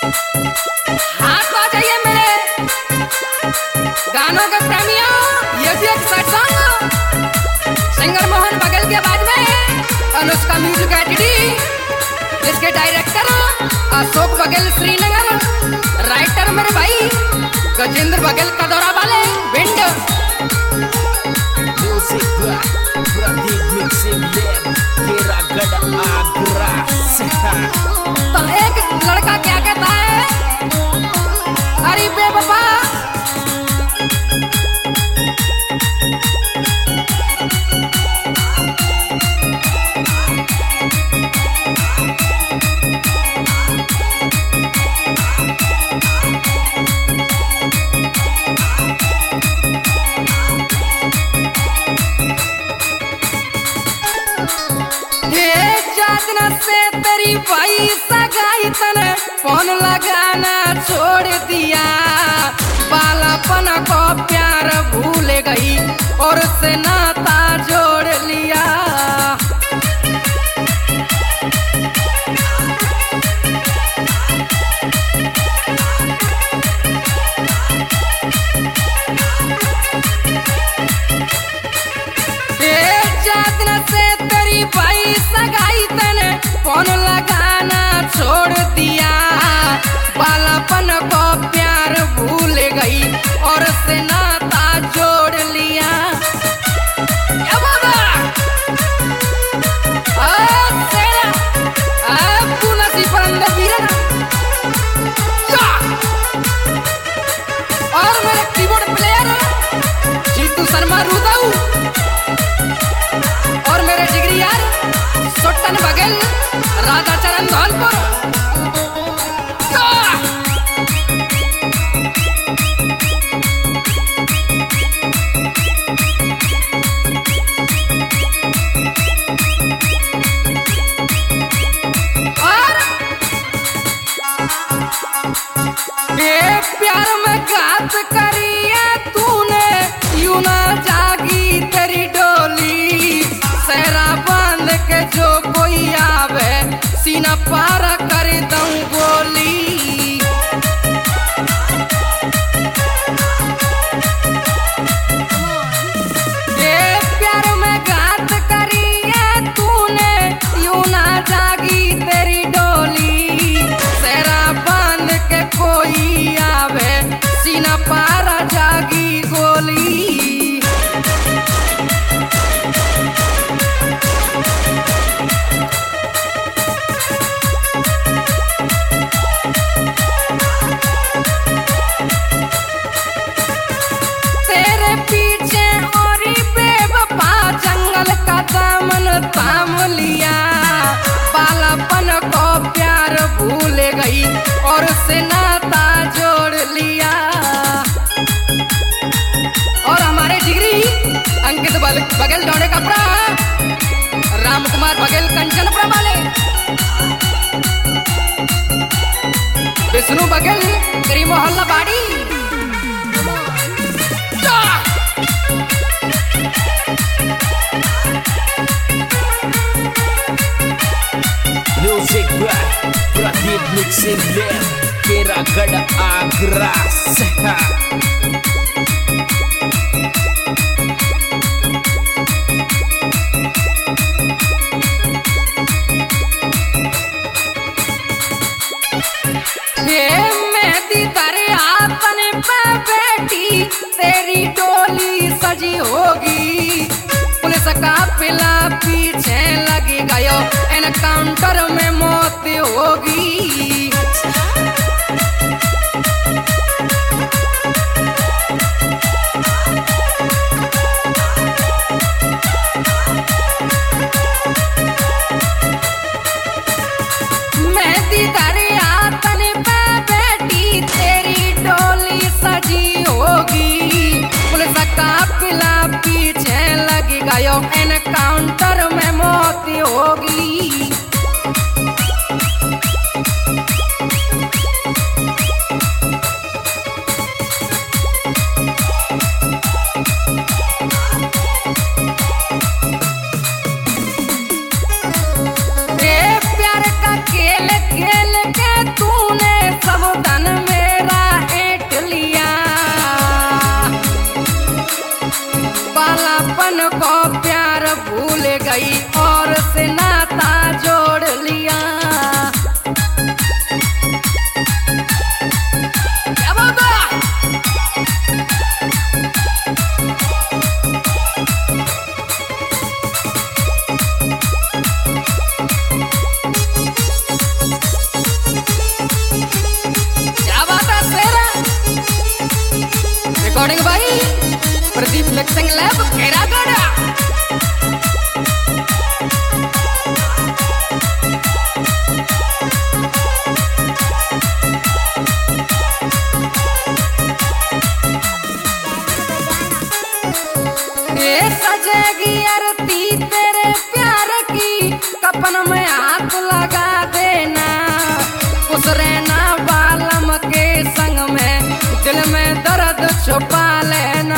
हाथ आ जाइए मेरे गानों के प्रेमियों। ये भी एक sad song singer Mohan Baghel की आवाज में और उसका म्यूजिक एडिटी जिसके डायरेक्टर अशोक बघेल श्रीनगर, राइटर मेरे भाई गजेंद्र बघेल का दौरा वाले विंड। तो एक लड़का क्या कहता है, अरे बेवफा से तेरी भाई सगाई तने फोन लगाना छोड़ दिया, बालापन को प्यार भूल गई और से नाता जोड़ लिया। से तेरी भाई सगाई तने फोन लगाना छोड़ दिया, बालापन को प्यार भूल गई और से नाता जोड़ लिया। तू नसीब पर अंदर वीरन और मेरे कीबोर्ड प्लेयर जीतू शर्मा रूदाऊ और मेरे जिगरी यार सोटन बघेल राधा चरण धौलपुर। और ये प्यार में घात करी है तूने, यूं ना जागी तेरी डोली, सहरा बांध के जो कोई आवे सीना पार कर दूं गोली। ये प्यार में घात करी है तूने, यूं ना जागी तेरी डोली, सहरा बांध के कोई आवे सीना पार जागी गोली। थाम लिया, बालापन को प्यार भूल गई और से नाता जोड़ लिया। और हमारे जिगरी अंकित बघेल डोने कपड़ा, राम कुमार बघेल कंचनपुरा वाले, विष्णु बघेल गरी मोहल्ला बाड़ी। Music by Pradeep Mixing Lab, Keragada Agra. ये मेहंदी दरिया तने पे बेटी तेरी डोली सजी होगी, पुलिस का पिला पीछे लगी गयो, एनकाउंटर में मौत होगी। मेहंदी दरिया तने पे बेटी तेरी डोली सजी होगी, पुलिस का पिला पीछे लगी गयो, एनकाउंटर में मौत होगी। रिकॉर्डिंग भाई प्रदीप मिक्सिंग लैब केरागढ़। ये सजेगी आरती तेरे प्यार की, कपन में हाथ लगा देना, खुश रहना बालम के संग में, दिल में दर्द छुपा लेना।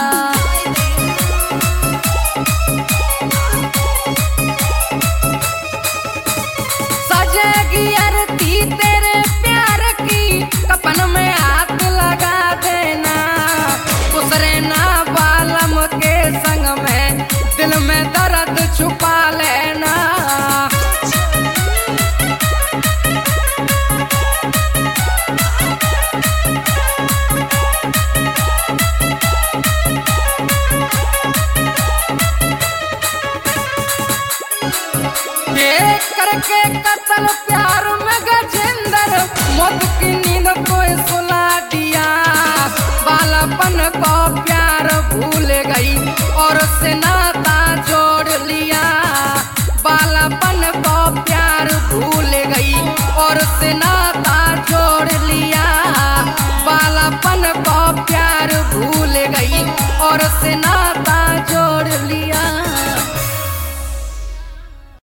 सजेगी आरती तेरे प्यार की, कपन में हाथ लगा देना, खुश रहना बालम के संग में, दिल में दर्द छुपा लेना। करके कत्ल प्यार में गजेंद्र, मौत की नींद को सुला दिया, बालापन को प्यार भूल गई और से नाता जोड़ लिया। बालापन को प्यार भूल गई और से नाता जोड़ लिया, बालापन को प्यार भूल गई और से नाता जोड़ लिया।